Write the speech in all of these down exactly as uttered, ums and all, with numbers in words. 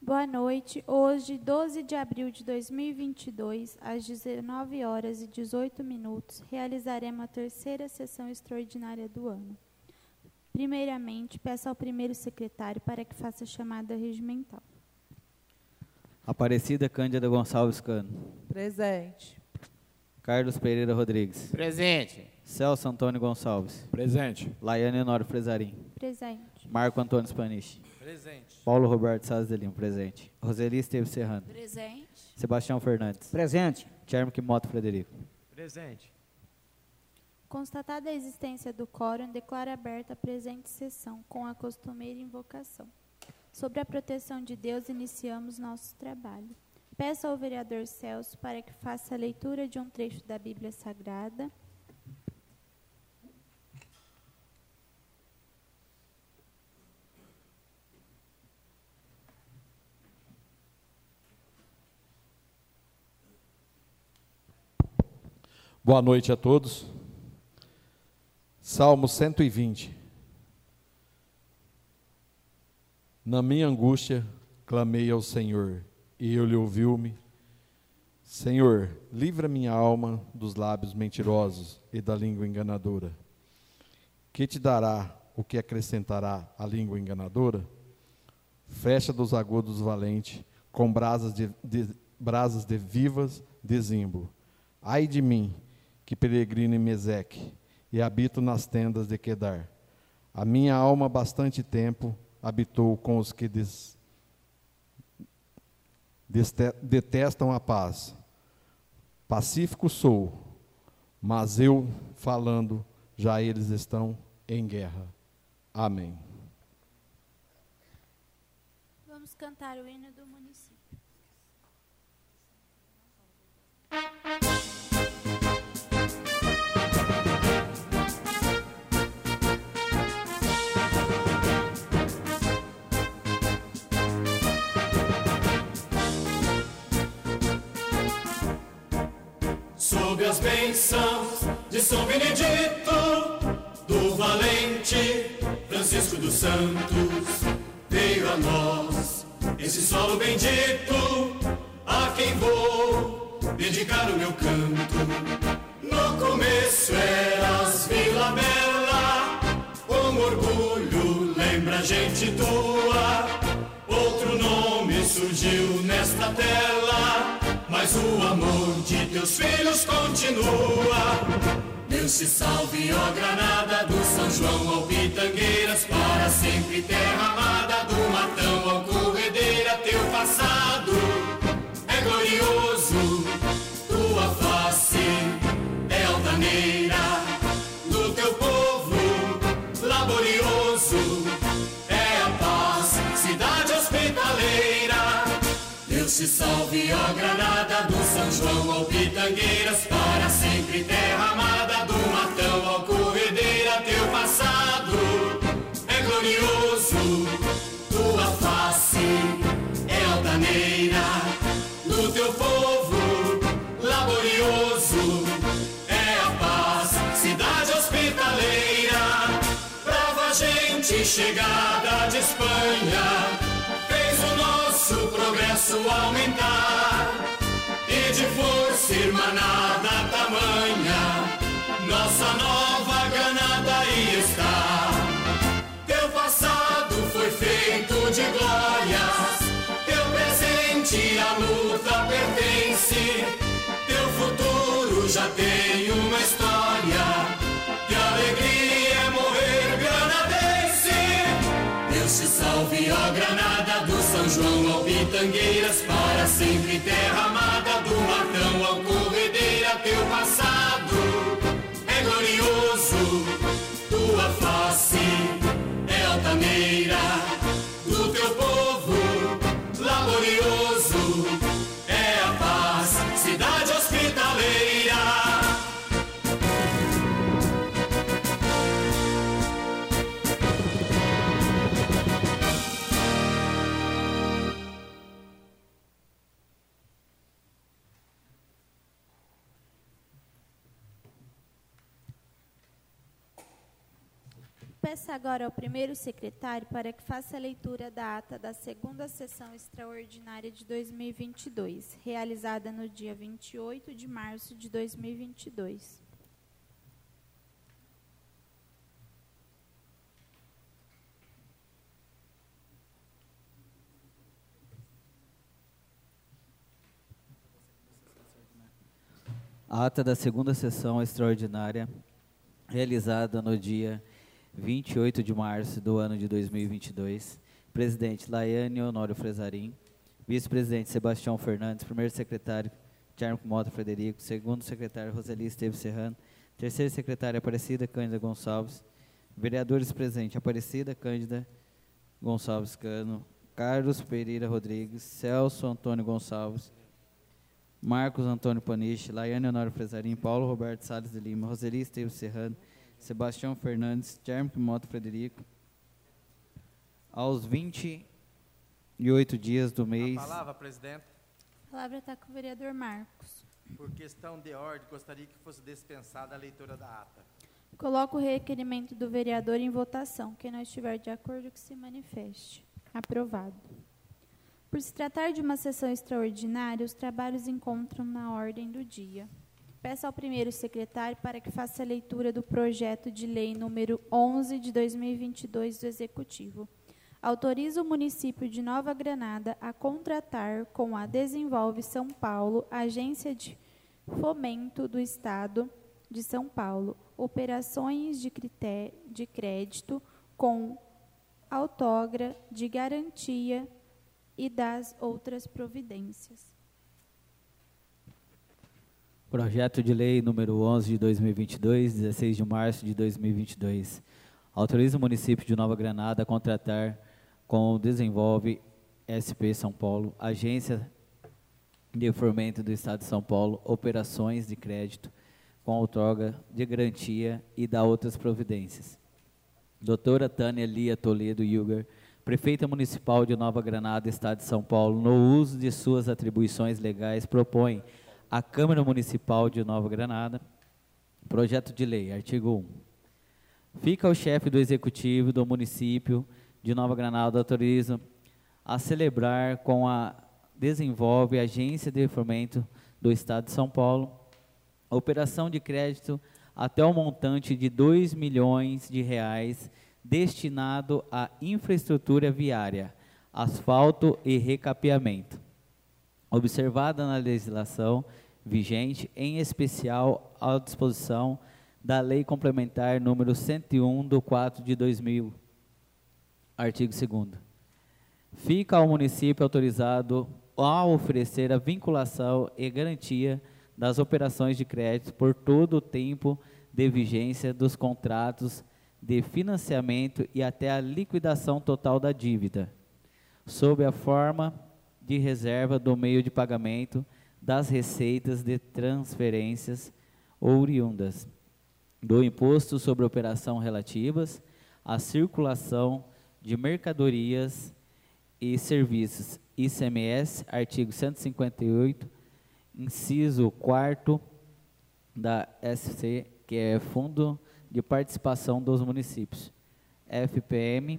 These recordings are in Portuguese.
Boa noite. Hoje, doze de abril de dois mil e vinte e dois, às dezenove horas e dezoito minutos, realizaremos a terceira sessão extraordinária do ano. Primeiramente, peço ao primeiro secretário para que faça a chamada regimental. Aparecida Cândida Gonçalves Cano. Presente. Carlos Pereira Rodrigues. Presente. Celso Antônio Gonçalves. Presente. Laiane Honório Frezarim. Presente. Marco Antônio Spanish. Presente. Paulo Roberto Salles de Lima. Presente. Roseli Esteves Serrano. Presente. Sebastião Fernandes. Presente. Chermic Moto Frederico. Presente. Constatada a existência do quórum, declaro aberta a presente sessão, com a costumeira invocação. Sobre a proteção de Deus, iniciamos nosso trabalho. Peço ao vereador Celso para que faça a leitura de um trecho da Bíblia Sagrada. Boa noite a todos. Salmo cento e vinte. Na minha angústia, clamei ao Senhor, e Ele ouviu-me. Senhor, livra minha alma dos lábios mentirosos e da língua enganadora. Que te dará o que acrescentará a língua enganadora? Fecha dos agudos valente, com brasas de, de, brasas de vivas de zimbro. Ai de mim, que peregrino em Meseque, e habito nas tendas de Quedar. A minha alma bastante tempo habitou com os que des, deste, detestam a paz. Pacífico sou, mas eu falando, já eles estão em guerra. Amém. Vamos cantar o hino do município. Sob as bênçãos de São Benedito, do valente Francisco dos Santos, veio a nós esse solo bendito, a quem vou dedicar o meu canto. No começo eras Vila Bela, com orgulho lembra gente tua. Outro nome surgiu nesta tela, mas o amor de teus filhos continua. Deus te salve, ó Granada, do São João ao Pitangueiras, para sempre terra amada, do Matão ao Corredeira. Teu passado é glorioso, tua face é altaneira, do teu povo laborioso é a paz, cidade hospitaleira. Deus te salve, ó Granada, do São João ao Pitangueiras, para sempre terra amada, do Matão ao Corredeira. Teu passado é glorioso, tua face é altaneira, do teu povo laborioso é a paz, cidade hospitaleira. Brava gente chegada de Espanha fez o nosso progresso aumentar, e de força irmanada tamanha nossa nova Granada aí está. Teu passado foi feito de glórias, teu presente à luta pertence, teu futuro já tem uma história, que alegria é morrer granadense. Deus te salve, ó Granada, do São João ao Pitangueiras, para sempre terra amada, do Matão ao Corredeira. Teu passado é glorioso, tua face é altaneira, do teu povo laborioso é a paz, cidade hospitaleira. Peço agora ao primeiro secretário para que faça a leitura da ata da segunda sessão extraordinária de dois mil e vinte e dois, realizada no dia vinte e oito de março de dois mil e vinte e dois. A ata da segunda sessão extraordinária, realizada no dia vinte e oito de março do ano de dois mil e vinte e dois. Presidente, Laiane Honório Frezarim. Vice-presidente, Sebastião Fernandes. Primeiro secretário, Tiago Mota Frederico. Segundo secretário, Roseli Esteves Serrano. Terceiro secretário, Aparecida Cândida Gonçalves. Vereadores presentes, Aparecida Cândida Gonçalves Cano. Carlos Pereira Rodrigues. Celso Antônio Gonçalves. Marcos Antônio Paniche, Laiane Honório Frezarim, Paulo Roberto Salles de Lima, Roseli Esteves Serrano, Sebastião Fernandes, Tiago Mota Frederico. Aos vinte e oito dias do mês... A palavra, presidente. A palavra está com o vereador Marcos. Por questão de ordem, gostaria que fosse dispensada a leitura da ata. Coloco o requerimento do vereador em votação. Quem não estiver de acordo, que se manifeste. Aprovado. Por se tratar de uma sessão extraordinária, os trabalhos encontram na ordem do dia. Peço ao primeiro secretário para que faça a leitura do projeto de lei número onze de dois mil e vinte e dois do Executivo. Autoriza o município de Nova Granada a contratar com a Desenvolve São Paulo, agência de fomento do Estado de São Paulo, operações de, critério, de crédito com autógrafo de garantia e das outras providências. Projeto de lei número onze de dois mil e vinte e dois, dezesseis de março de dois mil e vinte e dois. Autoriza o município de Nova Granada a contratar com o Desenvolve S P São Paulo, agência de fomento do Estado de São Paulo, operações de crédito com outorga de garantia e da outras providências. Doutora Tânia Lia Toledo Yuger, Prefeita Municipal de Nova Granada, Estado de São Paulo, no uso de suas atribuições legais, propõe à Câmara Municipal de Nova Granada, projeto de lei, artigo um. Fica o chefe do Executivo do município de Nova Granada autoriza a celebrar com a Desenvolve Agência de Fomento do Estado de São Paulo, a operação de crédito até o montante de dois milhões de reais destinado à infraestrutura viária, asfalto e recapeamento, observada na legislação vigente, em especial à disposição da Lei Complementar número cento e um do quatro de dois mil, artigo segundo. Fica ao município autorizado a oferecer a vinculação e garantia das operações de crédito por todo o tempo de vigência dos contratos de financiamento e até a liquidação total da dívida, sob a forma de reserva do meio de pagamento das receitas de transferências oriundas do imposto sobre operação relativas à circulação de mercadorias e serviços, I C M S, artigo cento e cinquenta e oito, inciso quarto da S C, que é Fundo de Participação dos Municípios, F P M,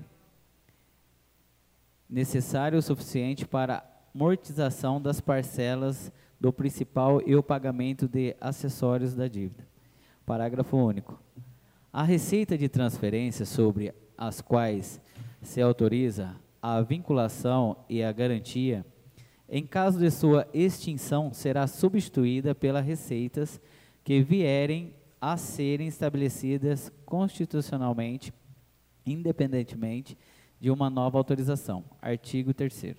necessário o suficiente para amortização das parcelas do principal e o pagamento de acessórios da dívida. Parágrafo único. A receita de transferência sobre as quais se autoriza a vinculação e a garantia, em caso de sua extinção, será substituída pelas receitas que vierem a serem estabelecidas constitucionalmente, independentemente de uma nova autorização. Artigo terceiro.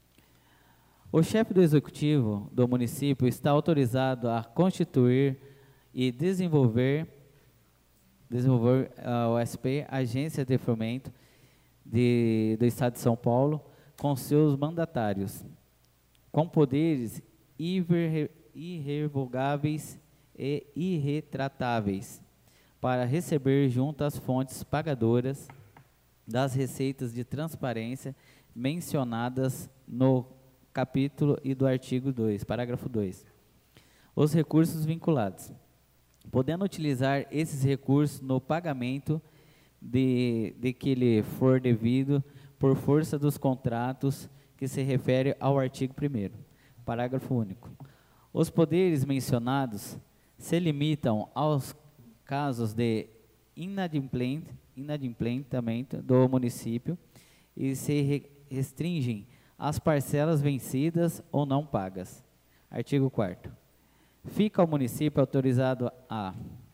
O chefe do executivo do município está autorizado a constituir e desenvolver, desenvolver a O S P, Agência de Fomento de, do Estado de São Paulo, com seus mandatários, com poderes irre, irrevogáveis e irretratáveis, para receber junto às fontes pagadoras das receitas de transparência mencionadas no capítulo e do artigo dois, parágrafo dois, os recursos vinculados, podendo utilizar esses recursos no pagamento de, de que lhe for devido por força dos contratos que se refere ao artigo primeiro. Parágrafo único. Os poderes mencionados se limitam aos casos de inadimplente, inadimplentamento do município e se re, restringem às parcelas vencidas ou não pagas. Artigo quarto. Fica o município autorizado a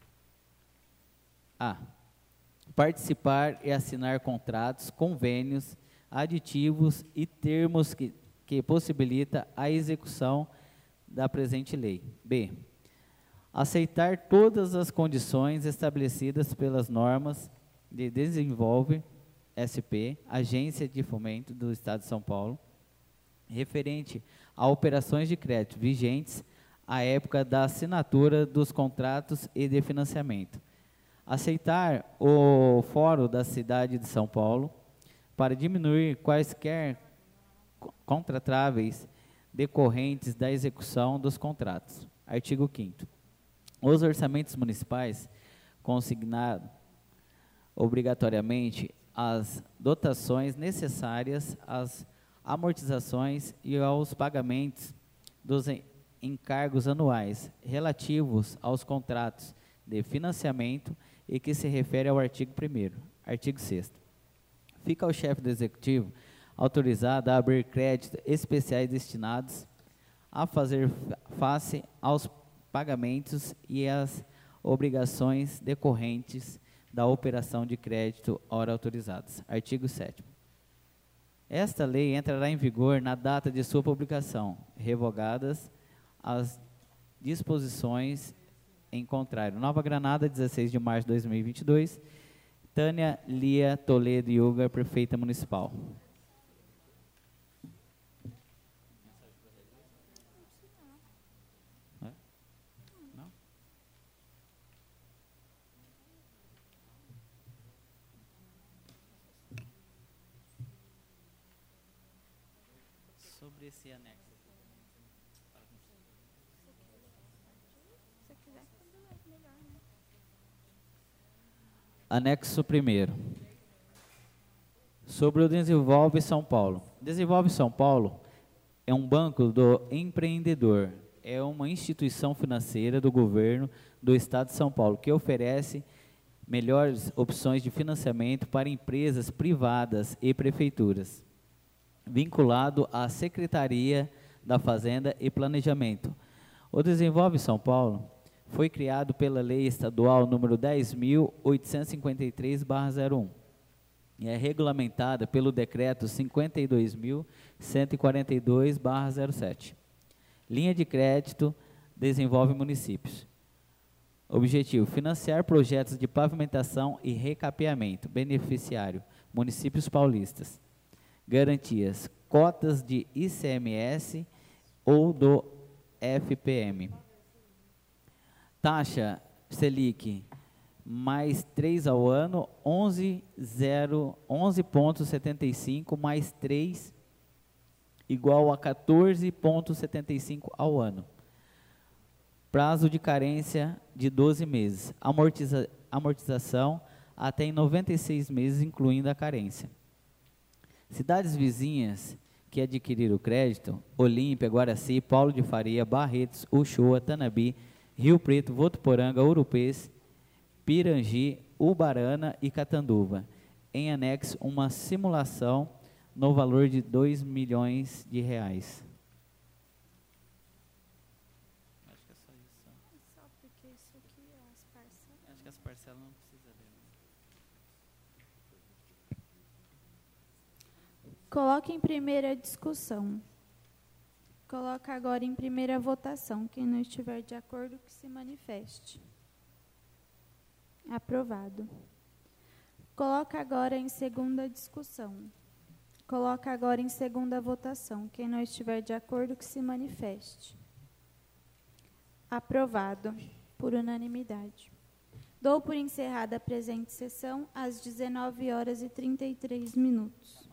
a participar e assinar contratos, convênios, aditivos e termos que, que possibilita a execução da presente lei. B. Aceitar todas as condições estabelecidas pelas normas de Desenvolve S P, Agência de Fomento do Estado de São Paulo, referente a operações de crédito vigentes à época da assinatura dos contratos e de financiamento. Aceitar o Fórum da Cidade de São Paulo para diminuir quaisquer contratáveis decorrentes da execução dos contratos. Artigo quinto. Os orçamentos municipais consignar obrigatoriamente as dotações necessárias às amortizações e aos pagamentos dos encargos anuais relativos aos contratos de financiamento e que se refere ao artigo primeiro. Artigo sexto. Fica ao chefe do executivo autorizado a abrir créditos especiais destinados a fazer face aos pagamentos e às obrigações decorrentes da operação de crédito ora autorizadas. Artigo sétimo. Esta lei entrará em vigor na data de sua publicação, revogadas as disposições em contrário. Nova Granada, dezesseis de março de dois mil e vinte e dois. Tânia Lia Toledo Yuga, prefeita municipal. Não? Sobre esse anexo. Anexo primeiro. Sobre o Desenvolve São Paulo. Desenvolve São Paulo é um banco do empreendedor. É uma instituição financeira do governo do Estado de São Paulo que oferece melhores opções de financiamento para empresas privadas e prefeituras, vinculado à Secretaria da Fazenda e Planejamento. O Desenvolve São Paulo foi criado pela Lei Estadual número dez mil oitocentos e cinquenta e três barra zero um e é regulamentada pelo Decreto cinquenta e dois mil cento e quarenta e dois barra zero sete. Linha de crédito desenvolve municípios. Objetivo: financiar projetos de pavimentação e recapeamento. Beneficiário: municípios paulistas. Garantias: cotas de I C M S ou do F P M. Taxa Selic mais três ao ano, onze vírgula setenta e cinco mais três igual a quatorze vírgula setenta e cinco ao ano. Prazo de carência de doze meses. Amortiza, amortização até em noventa e seis meses, incluindo a carência. Cidades vizinhas que adquiriram o crédito: Olímpia, Guaraci, Paulo de Faria, Barretos, Uchoa, Tanabi, Rio Preto, Votuporanga, Urupês, Pirangi, Ubarana e Catanduva. Em anexo, uma simulação no valor de dois milhões de reais. Acho que é só isso. Só porque isso aqui, as parcelas. Acho que as parcelas não precisa ler. Coloque em primeira discussão. Coloca agora em primeira votação. Quem não estiver de acordo, que se manifeste. Aprovado. Coloca agora em segunda discussão. Coloca agora em segunda votação. Quem não estiver de acordo, que se manifeste. Aprovado, por unanimidade. Dou por encerrada a presente sessão às dezenove horas e trinta e três minutos.